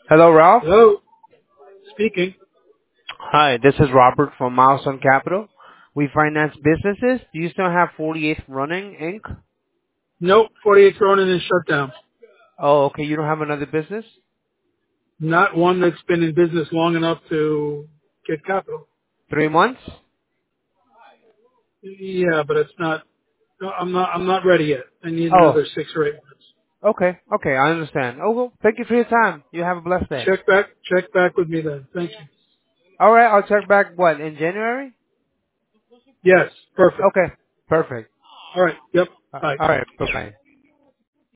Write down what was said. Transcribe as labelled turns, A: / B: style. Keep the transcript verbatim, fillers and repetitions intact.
A: Hello, Ralph.
B: Hello, speaking.
A: Hi, this is Robert from Milestone Capital. We finance businesses. Do you still have forty-eight Running, Incorporated?
B: Nope, forty-eight Ronin is shut down.
A: Oh, okay. You don't have another business?
B: Not one that's been in business long enough to get capital.
A: Three months?
B: Yeah, but it's not. No, I'm not. I'm not ready yet. I need
A: Oh,
B: another six or eight months.
A: okay. Okay, I understand. Oh, well, thank you for your time. You have a blessed day.
B: Check back. Check back with me then. Thank you.
A: All right, I'll check back, what, in January?
B: Yes, perfect.
A: Okay, perfect.
B: All right. Yep.
A: Uh,
B: Bye.
A: All right, bye-bye.